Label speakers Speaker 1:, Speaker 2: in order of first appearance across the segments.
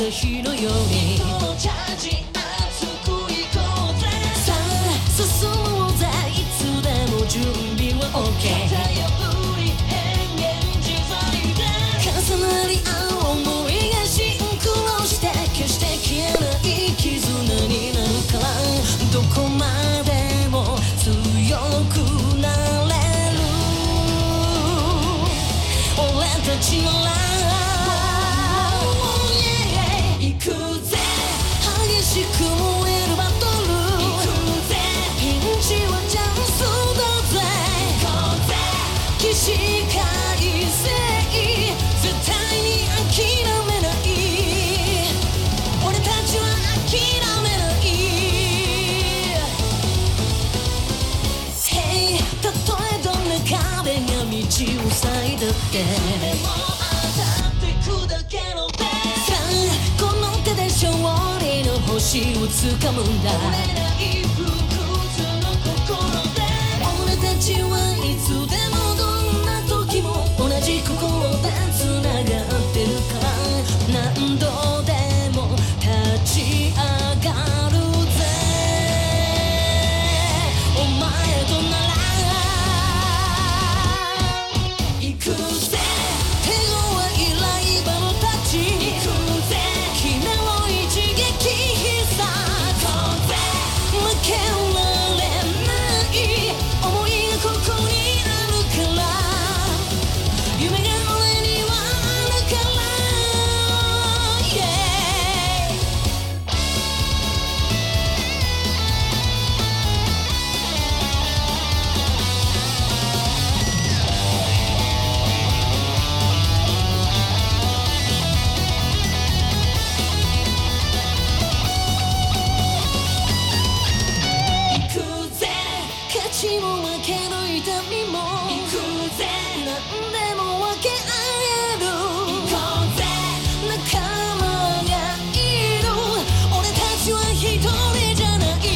Speaker 1: 日のようにチャージ熱く行こうぜさあ進もうぜいつでも準備は OK 型破り変幻自在で重なり合う想いがシンクロして決して消えない絆になるからどこまでも強くなれる俺たちなら行くぜ激しく燃えるバトル行くぜピンチはチャンスだぜ行こうぜ起死回生絶対に諦めない俺たちは諦めない Hey たとえどんな壁が道を塞いだってでも当たってくだけのベこの手で勝利の星をつかむんだ折れない不屈の心で俺たちはいつでもどんな時も同じ心でつながってるから何度でも立ち上がるぜお前となら行くぜ手強いライバルたち行くぜ君を一撃必殺負けられない想いがここにあるから夢が俺にはあるから、yeah 行くぜ勝ちも負けの痛みも行くぜ何でも分け合える行こうぜ仲間がいる俺たちは一人じゃない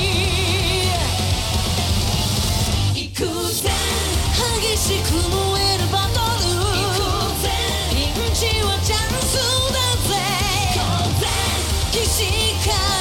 Speaker 1: 行くぜ激しく燃えるバトル行くぜピンチはチャンスだぜ行こうぜ起死回